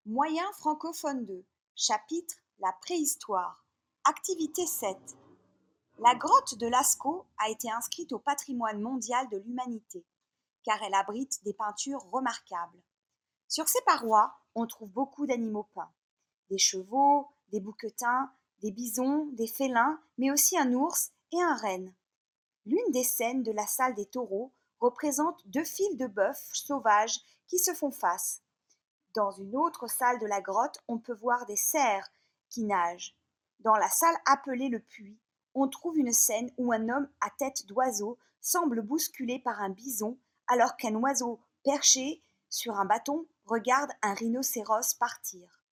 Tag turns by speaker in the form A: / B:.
A: Moyen francophone 2. Chapitre La préhistoire. Activité 7. La grotte de Lascaux a été inscrite au patrimoine mondial de l'humanité, car elle abrite des peintures remarquables. Sur ses parois, on trouve beaucoup d'animaux peints. Des chevaux, des bouquetins, des bisons, des félins, mais aussi un ours et un renne. L'une des scènes de la salle des taureaux représente deux files de bœufs sauvages qui se font face. Dans une autre salle de la grotte, on peut voir des cerfs qui nagent. Dans la salle appelée le puits, on trouve une scène où un homme à tête d'oiseau semble bousculé par un bison alors qu'un oiseau perché sur un bâton regarde un rhinocéros partir.